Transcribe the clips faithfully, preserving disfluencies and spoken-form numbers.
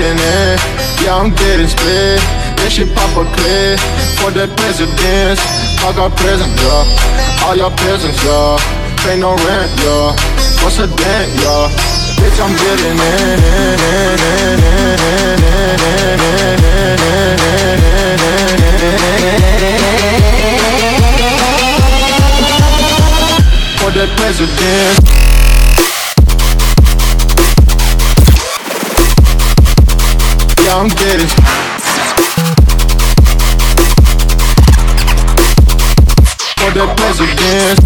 getting in, yeah, I'm getting split. This shit pop a clip for the presidents. Fuck our prison, yeah. All your peasants, yeah. Pay no rent, yeah. What's a dent, yeah? Bitch, I'm getting in. For the president. Yeah, I'm getting for the president.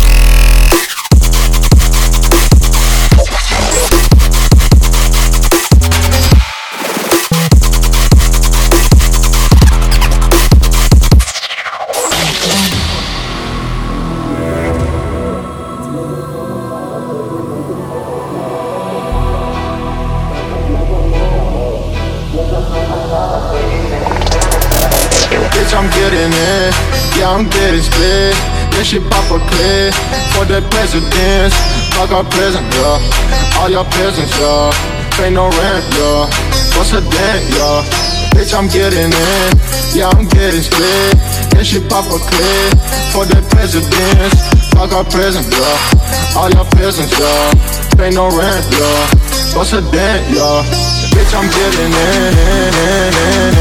Bitch, I'm getting in, yeah, I'm getting split. This shit pop a clip for the presidents. Fuck our prison, yeah. All your peasants, yeah. Pay no rent, yeah. What's a dent, yeah? Bitch, I'm getting in, yeah, I'm getting split. This shit pop a clip for the presidents. Fuck our prison, yeah. All your peasants, yeah. Pay no rent, yeah. What's a dent, yeah? Bitch, I'm getting in.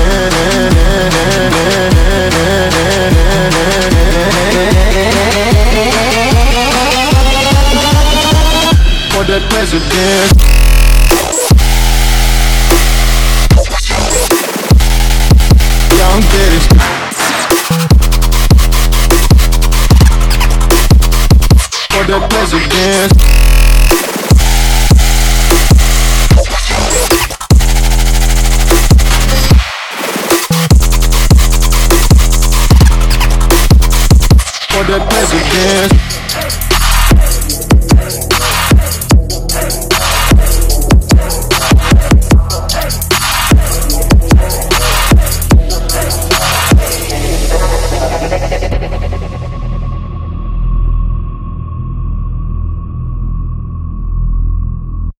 For the president. Yeah, I'm getting for the president. For the president.